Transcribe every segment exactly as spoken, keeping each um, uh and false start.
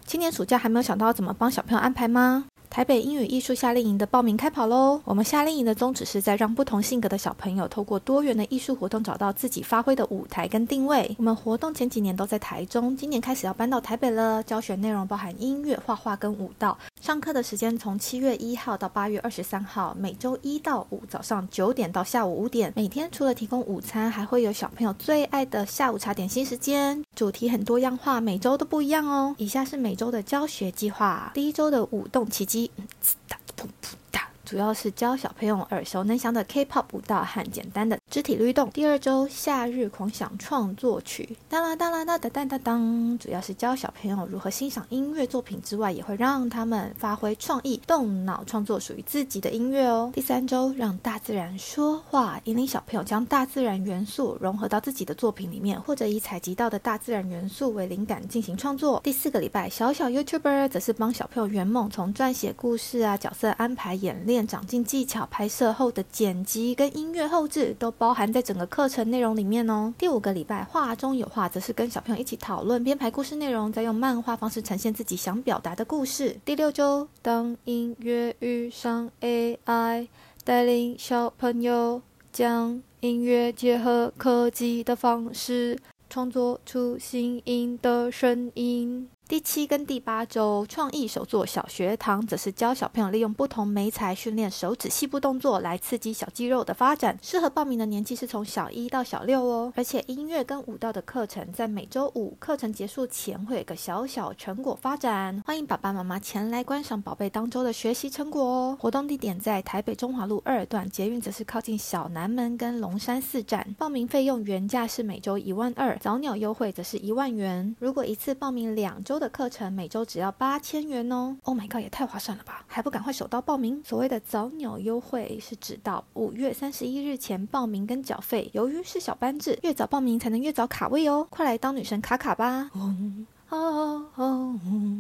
今年暑假还没有想到怎么帮小朋友安排吗？台北英语艺术夏令营的报名开跑咯！我们夏令营的宗旨是在让不同性格的小朋友透过多元的艺术活动找到自己发挥的舞台跟定位。我们活动前几年都在台中，今年开始要搬到台北了。教学内容包含音乐、画画跟舞蹈。上课的时间从七月一号到八月二十三号，每周一到五早上九点到下午五点。每天除了提供午餐，还会有小朋友最爱的下午茶点心时间。主题很多样化，每周都不一样哦。以下是每周的教学计划。第一周的舞动奇迹，主要是教小朋友耳熟能详的 K-pop 舞蹈和简单的肢体律动。第二周夏日狂想创作曲，当啦当啦当当当当当，主要是教小朋友如何欣赏音乐作品之外，也会让他们发挥创意，动脑创作属于自己的音乐哦。第三周让大自然说话，引领小朋友将大自然元素融合到自己的作品里面，或者以采集到的大自然元素为灵感进行创作。第四个礼拜小小 YouTuber 则是帮小朋友圆梦，从撰写故事啊、角色安排、演练、长进技巧、拍摄后的剪辑跟音乐后制都包含在整个课程内容里面哦。第五个礼拜画中有画，则是跟小朋友一起讨论编排故事内容，再用漫画方式呈现自己想表达的故事。第六周当音乐遇上 A I， 带领小朋友将音乐结合科技的方式，创作出新颖的声音。第七跟第八周创意手作小学堂，则是教小朋友利用不同媒材训练手指细部动作来刺激小肌肉的发展。适合报名的年纪是从小一到小六哦。而且音乐跟舞蹈的课程在每周五课程结束前会有一个小小成果发展，欢迎爸爸妈妈前来观赏宝贝当周的学习成果哦。活动地点在台北中华路二段，捷运则是靠近小南门跟龙山寺站。报名费用原价是每周一万二，早鸟优惠则是一万元。如果一次报名两周的课程，每周只要八千元哦。Oh my god， 也太划算了吧！还不赶快手刀报名？所谓的早鸟优惠是指到五月三十一日前报名跟缴费，由于是小班制，越早报名才能越早卡位哦。快来当女神卡卡吧！哦哦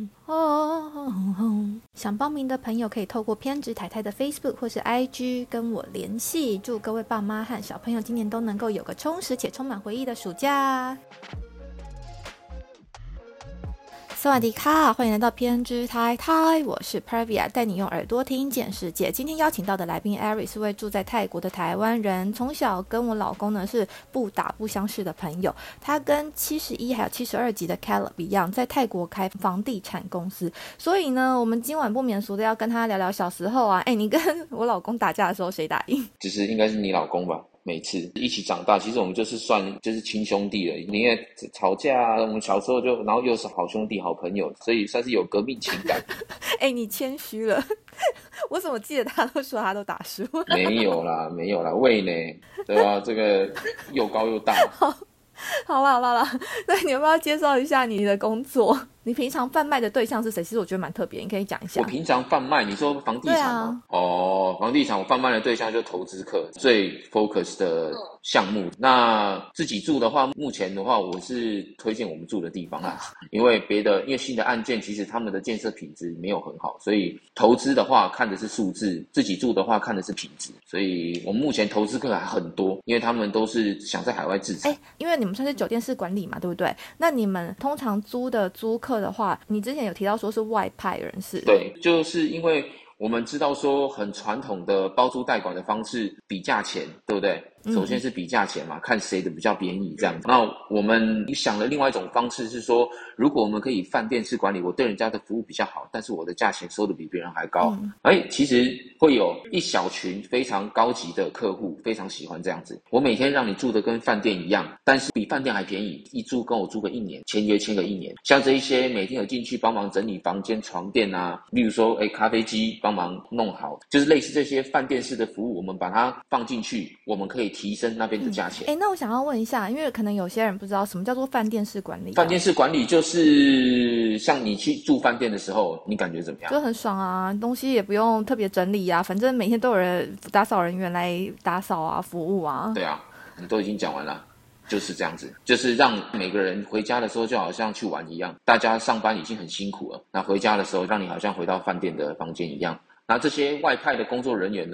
哦，想报名的朋友可以透过偏执太太的 Facebook 或是 I G 跟我联系。祝各位爸妈和小朋友今年都能够有个充实且充满回忆的暑假。萨瓦迪卡，欢迎来到偏执太太，我是 Pervia， 带你用耳朵听见世界。今天邀请到的来宾 Ari 是位住在泰国的台湾人，从小跟我老公呢是不打不相识的朋友。他跟七十一还有七十二集的 Caleb 一样，在泰国开房地产公司，所以呢，我们今晚不免俗的要跟他聊聊小时候啊。哎，你跟我老公打架的时候谁打赢？ 其实应该是你老公吧。每次一起长大，其实我们就是算就是亲兄弟了。因为吵架啊，我们小时候就，然后又是好兄弟、好朋友，所以算是有革命情感。 哎、欸，你谦虚了，我怎么记得他都说他都打输？ 没有啦，没有啦，胃呢，对吧？这个又高又大。 好，好啦好啦啦，那你要不要介绍一下你的工作？你平常贩卖的对象是谁？其实我觉得蛮特别，你可以讲一下。 我平常贩卖，你说房地产吗？啊、哦，房地产我贩卖的对象就是投资客，最 focus 的项目。那自己住的话，目前的话，我是推荐我们住的地方啦，因为别的，因为新的案件其实他们的建设品质没有很好，所以投资的话看的是数字，自己住的话看的是品质。所以我们目前投资客还很多，因为他们都是想在海外自产。哎， 因为你们算是酒店式管理嘛，对不对？那你们通常租的租客的话，你之前有提到说是外派人士。 对，就是因为我们知道说很传统的包租代管的方式比价钱，对不对？首先是比价钱嘛，嗯、看谁的比较便宜这样子。那我们想了另外一种方式是说，如果我们可以饭店式管理，我对人家的服务比较好，但是我的价钱收的比别人还高。嗯、哎，其实会有一小群非常高级的客户非常喜欢这样子。我每天让你住的跟饭店一样，但是比饭店还便宜，一租跟我租个一年，签约签个一年。像这一些每天有进去帮忙整理房间床垫啊，例如说哎咖啡机帮忙弄好，就是类似这些饭店式的服务，我们把它放进去，我们可以提升那边的价钱。 哎、嗯，那我想要问一下，因为可能有些人不知道什么叫做饭店式管理、啊。 饭店式管理就是像你去住饭店的时候，你感觉怎么样？ 就很爽啊，东西也不用特别整理啊，反正每天都有人打扫人员来打扫啊，服务啊。 对啊，你都已经讲完了。就是这样子，就是让每个人回家的时候就好像去玩一样，大家上班已经很辛苦了，那回家的时候让你好像回到饭店的房间一样。那这些外派的工作人员呢，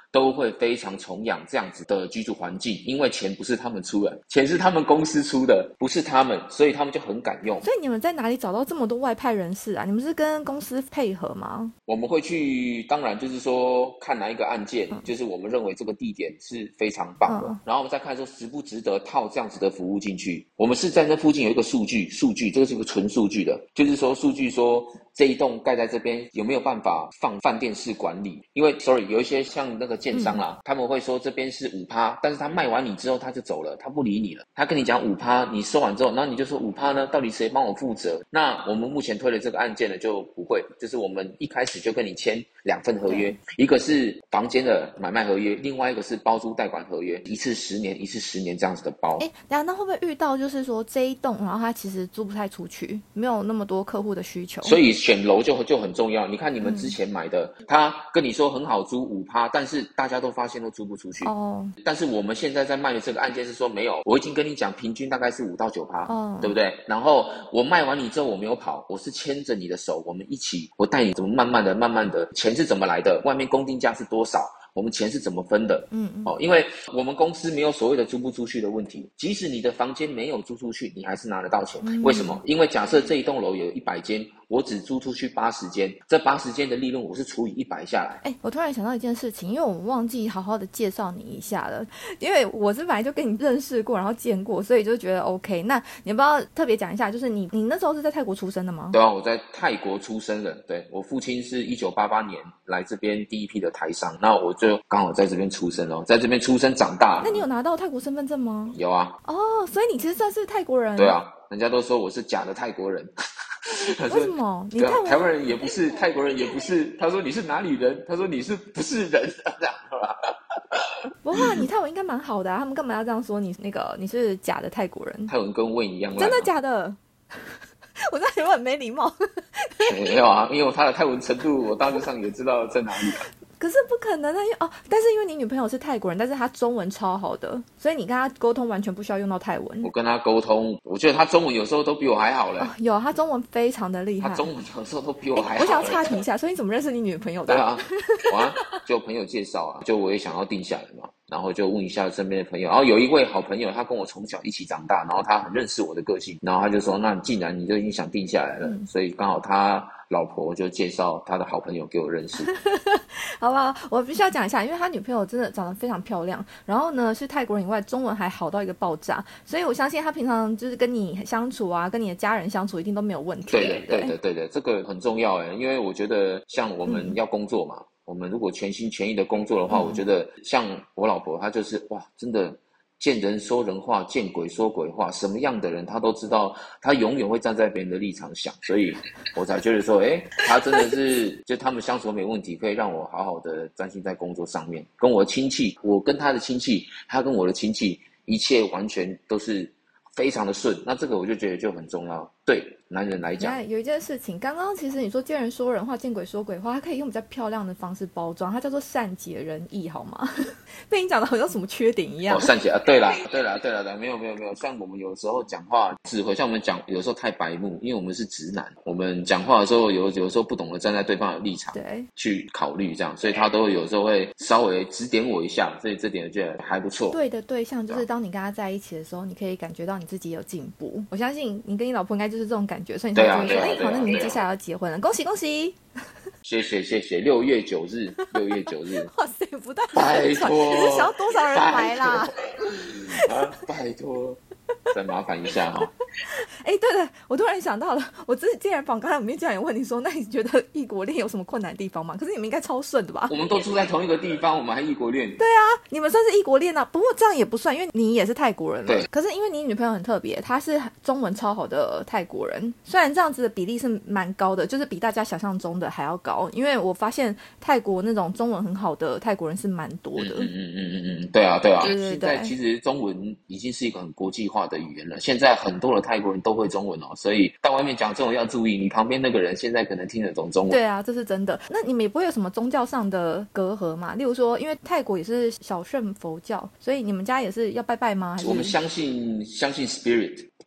都会非常崇仰这样子的居住环境，因为钱不是他们出的，钱是他们公司出的，不是他们，所以他们就很敢用。 所以你们在哪里找到这么多外派人士啊？你们是跟公司配合吗？ 我们会去，当然就是说看哪一个案件，嗯、就是我们认为这个地点是非常棒的，嗯、然后我们再看说值不值得套这样子的服务进去。我们是在那附近有一个数据，数据这个是一个纯数据的，就是说数据说这一栋盖在这边有没有办法放饭店式管理？因为 sorry 有一些像那个建商啦，嗯、他们会说这边是五趴，但是他卖完你之后他就走了，他不理你了，他跟你讲五趴，你收完之后，然后你就说五趴呢，到底谁帮我负责？那我们目前推的这个案件呢就不会，就是我们一开始就跟你签两份合约，一个是房间的买卖合约，另外一个是包租代管合约，一次十年，一次十年这样子的包。 哎，那那会不会遇到就是说这一栋，然后它其实租不太出去，没有那么多客户的需求？ 所以选楼就就很重要。你看你们之前买的，嗯、他跟你说很好租五趴，但是大家都发现都租不出去。哦。但是我们现在在卖的这个案件是说没有，我已经跟你讲，平均大概是五到九趴，哦，对不对？然后我卖完你之后我没有跑，我是牵着你的手，我们一起，我带你怎么慢慢的、慢慢的，钱是怎么来的，外面公定价是多少。我们钱是怎么分的？嗯嗯，哦，因为我们公司没有所谓的租不出去的问题，即使你的房间没有租出去，你还是拿得到钱。嗯、为什么？因为假设这一栋楼有一百间，我只租出去八十间，这八十间的利润我是除以一百下来。 哎，我突然想到一件事情，因为我忘记好好的介绍你一下了，因为我是本来就跟你认识过，然后见过，所以就觉得 OK。那你要不要特别讲一下，就是你你那时候是在泰国出生的吗？ 对啊，我在泰国出生的，对，我父亲是一九八八年来这边第一批的台商，那我就刚好在这边出生哦，在这边出生长大。 那你有拿到泰国身份证吗？ 有啊。 哦，所以你其实算是泰国人。 对啊，人家都说我是假的泰国人。 为什么？你泰国、啊、台湾人也不是，泰国人也不是。他说你是哪里人？他说你是不是人？这样吧。 不会啊，你泰文应该蛮好的啊，他们干嘛要这样说你那个你是假的泰国人？ 泰文跟问一样。 真的假的？我在觉得很没礼貌。 没有啊，因为他的泰文程度，我大致上也知道在哪里啊。 可是不可能啊，因为哦，但是因为你女朋友是泰国人，但是她中文超好的，所以你跟她沟通完全不需要用到泰文。 我跟她沟通，我觉得她中文有时候都比我还好嘞、哦。 有，她中文非常的厉害。 她中文有时候都比我还好。 我想要岔题一下，所以你怎么认识你女朋友的？ 对啊，我啊，就朋友介绍啊，就我也想要定下来嘛。然后就问一下身边的朋友，然后有一位好朋友，他跟我从小一起长大，然后他很认识我的个性，然后他就说，那既然你就已经想定下来了，嗯、所以刚好他老婆就介绍他的好朋友给我认识。 好吧，我必须要讲一下，因为他女朋友真的长得非常漂亮，然后呢是泰国人以外，中文还好到一个爆炸，所以我相信他平常就是跟你相处啊，跟你的家人相处一定都没有问题。 对的，对的，对的，这个很重要哎，因为我觉得像我们要工作嘛。嗯，我们如果全心全意的工作的话，嗯、我觉得像我老婆，她就是哇，真的见人说人话，见鬼说鬼话，什么样的人她都知道，她永远会站在别人的立场想，所以我才觉得说，哎，她真的是就他们相处没问题，可以让我好好的专心在工作上面。跟我亲戚，我跟她的亲戚，她跟我的亲戚，一切完全都是非常的顺，那这个我就觉得就很重要。对男人来讲， 有一件事情，刚刚其实你说见人说人话，见鬼说鬼话，它可以用比较漂亮的方式包装，它叫做善解人意，好吗？被你讲的好像什么缺点一样。 哦，善解啊，对啦，对啦，对啦，对啦，没有没有没有，像我们有时候讲话智慧，像我们讲有时候太白目，因为我们是直男，我们讲话的时候有有时候不懂得站在对方的立场对去考虑，这样，所以他都会有时候会稍微指点我一下，所以这点我觉得还不错。 对的对象就是当你跟他在一起的时候，你可以感觉到你自己有进步。我相信你跟你老婆应该就是这种感觉，所以你才会说，哎、啊，好，那你们接下来要结婚了，恭喜恭喜！ 谢谢谢谢，六月九日，六月九日， 哇塞，不但拜托， 你是想要多少人来啦？ 啊，拜托。再麻烦一下哈、哦。 哎，对了，我突然想到了，我之前访刚才我们竟然有问你说，那你觉得异国恋有什么困难的地方吗？可是你们应该超顺的吧？ 我们都住在同一个地方，我们还异国恋。 对啊，你们算是异国恋啊。不过这样也不算，因为你也是泰国人了。 对。 可是因为你女朋友很特别，她是中文超好的泰国人，虽然这样子的比例是蛮高的，就是比大家想象中的还要高。因为我发现泰国那种中文很好的泰国人是蛮多的。 嗯嗯嗯嗯嗯，对啊对啊。 对对对。 现在其实中文已经是一个很国际化的语言了。现在很多的泰国人都会中文哦，所以到外面讲中文要注意，你旁边那个人现在可能听得懂中文。 对啊，这是真的。那你们也不会有什么宗教上的隔阂嘛？例如说，因为泰国也是小乘佛教，所以你们家也是要拜拜吗？还是我们相信相信 spirit，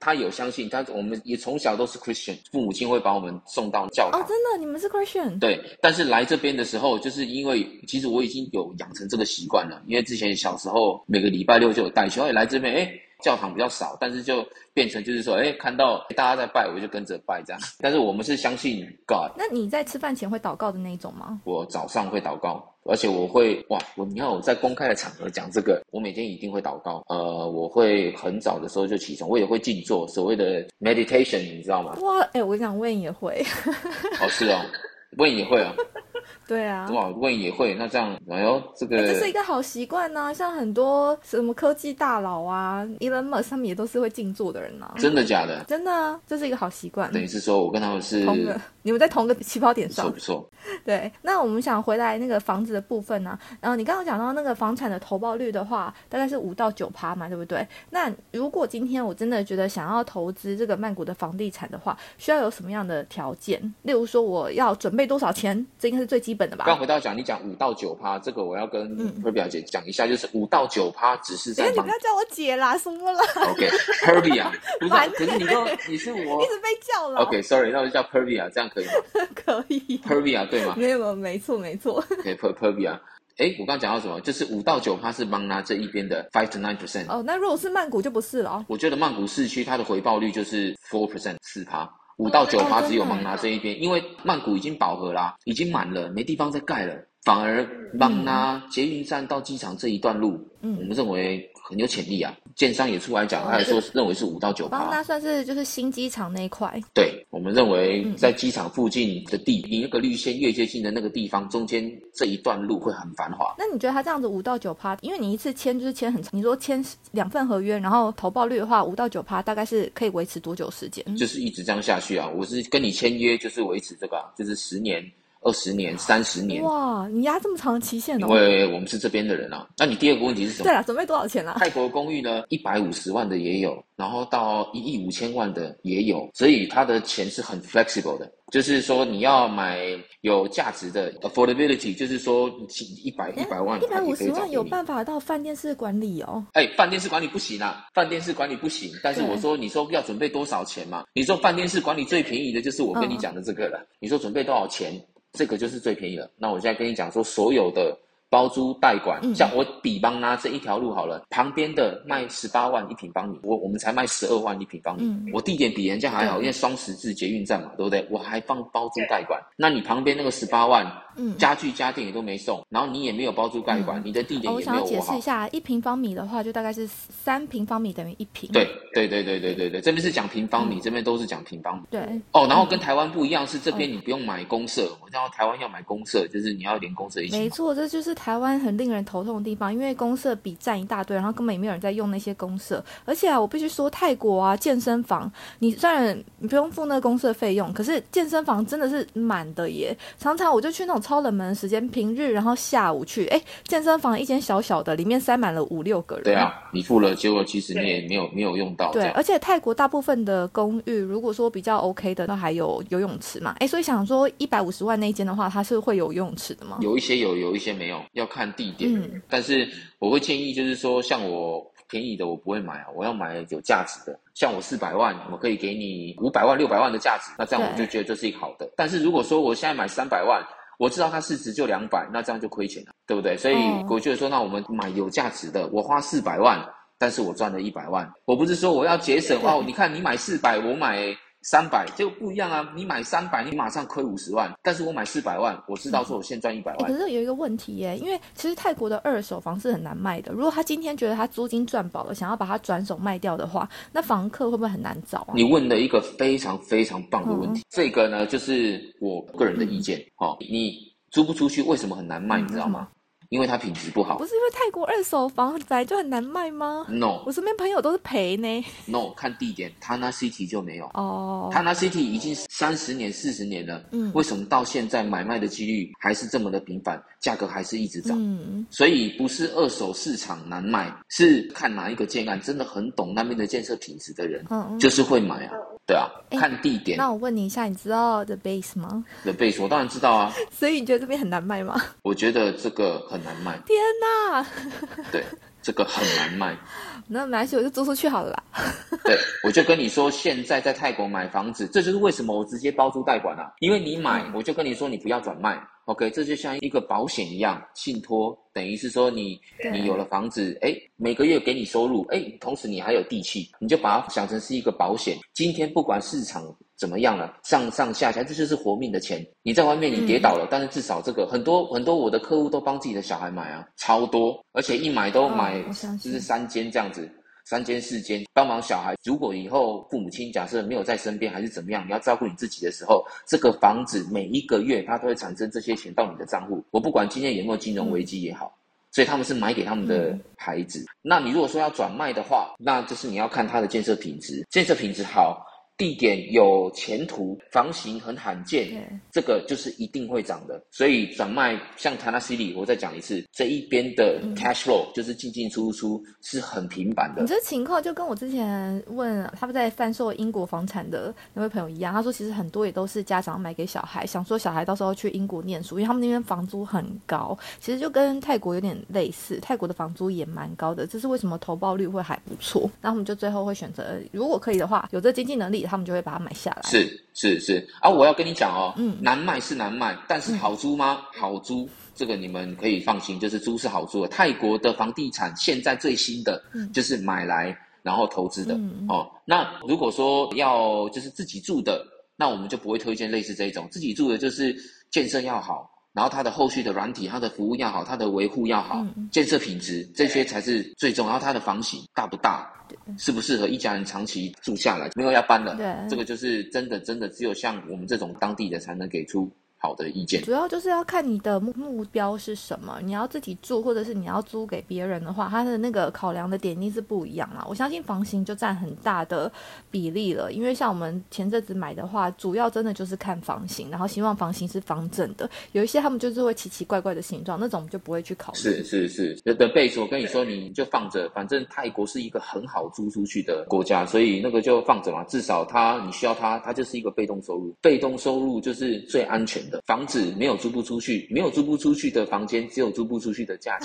他有相信，他我们也从小都是 Christian， 父母亲会把我们送到教堂。 哦，真的，你们是 Christian？ 对，但是来这边的时候，就是因为其实我已经有养成这个习惯了，因为之前小时候每个礼拜六就有带球，来这边，哎，教堂比较少，但是就变成就是说，哎，看到大家在拜，我就跟着拜这样。但是我们是相信 God。 那你在吃饭前会祷告的那一种吗？ 我早上会祷告。而且我会哇，我你要我在公开的场合讲这个，我每天一定会祷告。呃，我会很早的时候就起床，我也会静坐，所谓的 meditation， 你知道吗？ 哇，哎、欸，我跟你讲，Wayne 也会。 哦，是哦 ，Wayne 也会哦。 对啊， 哇，Wayne 也会，那这样，哎呦，这个、 欸、这是一个好习惯呢。像很多什么科技大佬啊 ，Elon Musk 他们也都是会静坐的人啊。 真的假的？ 真的啊，这是一个好习惯。 等于是说我跟他们是同个，你们在同个起跑点上， 不错不错。 对，那我们想回来那个房子的部分呢、啊，然后你刚刚讲到那个房产的投报率的话，大概是五到九趴嘛，对不对？那如果今天我真的觉得想要投资这个曼谷的房地产的话，需要有什么样的条件？例如说我要准备多少钱，这应该是最基本的吧？ 刚回到讲，你讲五到九趴，这个我要跟 Herbia 姐讲一下，就是五到九趴只是在。 你不要叫我姐啦，什么啦 ？OK，Herbia， 不是，可是你说你是我一直被叫了。 OK，Sorry， 那我就叫 Herbia， 这样可以吗？ 可以。 Herbia 对吗？ 没有，没错，没错。 OK，Herbia。哎，我刚讲到什么？就是五到九趴是邦拿这一边的 five to nine percent。 哦，那如果是曼谷就不是了、哦。 我觉得曼谷市区它的回报率就是 four percent 四趴。五到九趴只有芒拿这一边，因为曼谷已经饱和啦，已经满了，没地方再盖了。反而芒拿捷运站到机场这一段路，嗯，我们认为很有潜力啊。建商也出来讲，他还说认为是五到九趴。 芒拿算是就是新机场那一块。 对，我们认为在机场附近的地，离那个绿线越接近的那个地方，中间这一段路会很繁华。 那你觉得他这样子五到九趴，因为你一次签就是签很长，你说签两份合约，然后投报率的话，五到九趴大概是可以维持多久时间？ 就是一直这样下去啊！我是跟你签约，就是维持这个、啊，就是十年。二十年、三十年， 哇！你压这么长的期限哦？ 因为我们是这边的人啊。那你第二个问题是什么？ 对了，准备多少钱啊？ 泰国公寓呢，一百五十万的也有，然后到一亿五千万的也有，所以它的钱是很 flexible 的。就是说你要买有价值的 affordability， 就是说一百一百万， 一百五十万有办法到饭店式管理哦？ 哎，饭店式管理不行啊，饭店式管理不行。但是我说，你说要准备多少钱嘛？你说饭店式管理最便宜的就是我跟你讲的这个了。嗯、你说准备多少钱？这个就是最便宜了。那我现在跟你讲说，所有的包租代管，嗯、像我比邦拿这一条路好了，旁边的卖十八万一平方米，我我们才卖十二万一平方米。嗯、我地点比人家还好，因为双十字捷运站嘛，对不对？我还放包租代管。那你旁边那个十八万，嗯，家具家电也都没送，然后你也没有包租代管，嗯、你的地点也没有我好。 哦、我想要解释一下，一平方米的话，就大概是三平方米等于一平。 对对对对对对对，这边是讲平方米，嗯、这边都是讲平方米。 对。 哦，然后跟台湾不一样，是这边你不用买公社，我知道台湾要买公社，就是你要连公社一起。 没错，这就是台湾很令人头痛的地方，因为公社比占一大堆，然后根本也没有人在用那些公社。而且啊，我必须说，泰国啊，健身房你虽然你不用付那个公社费用，可是健身房真的是满的耶。常常我就去那种超冷门的时间，平日然后下午去，哎，健身房一间小小的，里面塞满了五六个人。 对啊，你付了，结果其实你也没有没有用到。 对，而且泰国大部分的公寓，如果说比较 OK 的，都还有游泳池嘛。哎，所以想说一百五十万那一间的话，它是会有游泳池的吗？ 有一些有，有一些没有，要看地点。嗯，但是我会建议，就是说，像我便宜的我不会买啊，我要买有价值的。像我四百万，我可以给你五百万、六百万的价值，那这样我就觉得这是一个好的。但是如果说我现在买三百万，我知道它市值就两百，那这样就亏钱了，对不对？所以我觉得说，那我们买有价值的，我花四百万，但是我赚了一百万。我不是说我要节省哦，你看你买四百，我买三百，结果不一样啊！你买三百，你马上亏五十万，但是我买四百万，我知道说我现赚一百万、 欸。可是有一个问题耶，因为其实泰国的二手房是很难卖的。如果他今天觉得他租金赚饱了，想要把它转手卖掉的话，那房客会不会很难找啊？ 你问了一个非常非常棒的问题，嗯、这个呢就是我个人的意见、嗯、哦。你租不出去，为什么很难卖？嗯、你知道吗？因为它品质不好。 不是因为泰国二手房本来就很难卖吗 ？No， 我身边朋友都是赔呢。 No， 看地点 ，Tanah City 就没有。 哦、 oh ，Tanah City 已经三十年、四十年了，嗯，为什么到现在买卖的几率还是这么的频繁，价格还是一直涨？嗯，所以不是二手市场难卖，是看哪一个建案真的很懂那边的建设品质的人，嗯，就是会买啊。对啊，看地点。 那我问你一下，你知道 The Base 吗 ？The Base 我当然知道啊。 所以你觉得这边很难卖吗？ 我觉得这个很难卖。 天哪！ 对， 这个很难卖。 那没关系，我就租出去好了啦。 对，我就跟你说，现在在泰国买房子，这就是为什么我直接包租代管啊。因为你买，我就跟你说你不要转卖 ，OK， 这就像一个保险一样，信托等于是说你你有了房子，哎，每个月给你收入，哎，同时你还有地契，你就把它想成是一个保险。今天不管市场怎么样了，上上下下，这就是活命的钱。你在外面你跌倒了，嗯、但是至少这个很多很多我的客户都帮自己的小孩买啊，超多，而且一买都买就是三间这样子。三间四间帮忙小孩，如果以后父母亲假设没有在身边还是怎么样，你要照顾你自己的时候，这个房子每一个月它都会产生这些钱到你的账户。我不管今天有没有金融危机也好，嗯、所以他们是买给他们的孩子。嗯、那你如果说要转卖的话，那就是你要看它的建设品质，建设品质好，地点有前途，房型很罕见，这个就是一定会涨的。所以转卖像Tanah City，我再讲一次，这一边的 cash flow、嗯、就是进进出出是很频繁的。 你这情况就跟我之前问他们在贩售英国房产的那位朋友一样，他说其实很多也都是家长买给小孩，想说小孩到时候去英国念书，因为他们那边房租很高，其实就跟泰国有点类似，泰国的房租也蛮高的，这是为什么投报率会还不错。那他们就最后会选择，如果可以的话，有这经济能力，他们就会把它买下来。 是是是啊，我要跟你讲哦，嗯，难卖是难卖，但是好租吗？嗯、好租，这个你们可以放心，就是租是好租的。泰国的房地产现在最新的就是买来然后投资的、嗯、哦。那如果说要就是自己住的，那我们就不会推荐类似这一种。自己住的就是建设要好，然后它的后续的软体、它的服务要好，它的维护要好，嗯、建设品质这些才是最重要。然后它的房型大不大？适不适合一家人长期住下来？没有要搬了，对，这个就是真的真的只有像我们这种当地的才能给出好的意见。 主要就是要看你的目标是什么，你要自己住或者是你要租给别人的话，它的那个考量的点一定是不一样啦。我相信房型就占很大的比例了，因为像我们前阵子买的话，主要真的就是看房型，然后希望房型是方正的，有一些他们就是会奇奇怪怪的形状，那种我们就不会去考虑。 是是是，的贝斯我跟你说，你就放着，反正泰国是一个很好租出去的国家，所以那个就放着嘛，至少它你需要它，它就是一个被动收入，被动收入就是最安全的。房子没有租不出去，没有租不出去的房间，只有租不出去的价钱。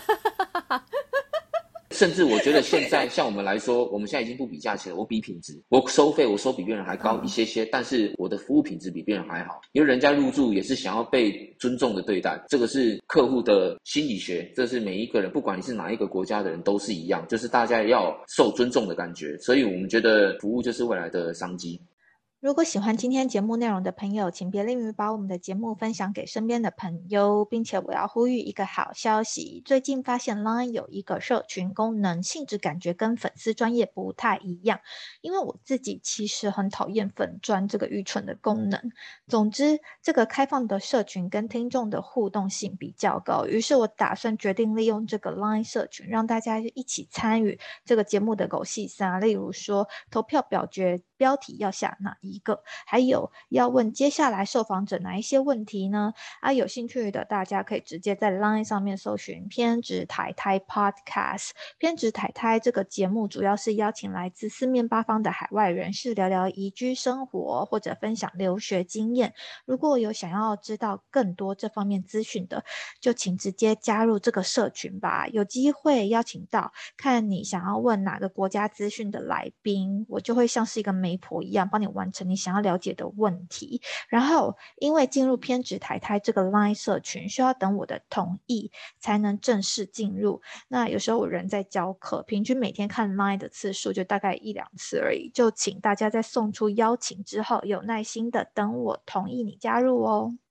甚至我觉得现在像我们来说，我们现在已经不比价钱了，我比品质，我收费我收比别人还高一些些，但是我的服务品质比别人还好，因为人家入住也是想要被尊重的对待，这个是客户的心理学，这是每一个人不管你是哪一个国家的人都是一样，就是大家要受尊重的感觉，所以我们觉得服务就是未来的商机。 如果喜欢今天节目内容的朋友，请别吝于把我们的节目分享给身边的朋友，并且我要呼吁一个好消息，最近发现 Line 有一个社群功能，性质感觉跟粉丝专页不太一样，因为我自己其实很讨厌粉专这个愚蠢的功能。总之，这个开放的社群跟听众的互动性比较高，于是我打算决定利用这个 Line 社群，让大家一起参与这个节目的狗戏赛，例如说投票表决标题要下哪一个，还有要问接下来受访者哪一些问题呢？啊，有兴趣的大家可以直接在 Line 上面搜寻偏执台台 Podcast。 偏执台台这个节目主要是邀请来自四面八方的海外人士聊聊移居生活或者分享留学经验。如果有想要知道更多这方面资讯的，就请直接加入这个社群吧，有机会邀请到看你想要问哪个国家资讯的来宾，我就会像是一个媒婆一样帮你完成你想要了解的问题。然后因为进入偏执台台这个 Line 社群需要等我的同意才能正式进入，那有时候我人在教课，平均每天看 Line 的次数就大概一两次而已，就请大家在送出邀请之后有耐心的等我同意你加入哦。